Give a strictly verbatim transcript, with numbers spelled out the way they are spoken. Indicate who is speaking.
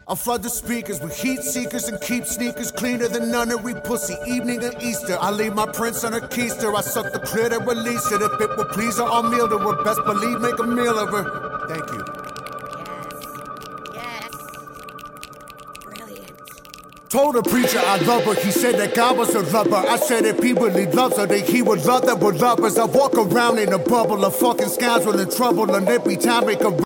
Speaker 1: I flood the speakers with heat seekers and keep sneakers cleaner than nunnery pussy. Evening and Easter, I leave my prints on her keister. I suck the clit and release it. If it will please her, I'll meal to her. Best believe, make a meal of her. Thank you.
Speaker 2: Yes. Yes. Brilliant.
Speaker 1: Told the preacher I love her. He said that God was her lover. I said if he really loves her, then he would love that we're lovers. I walk around in a bubble of fucking scoundrel and trouble, and every time make a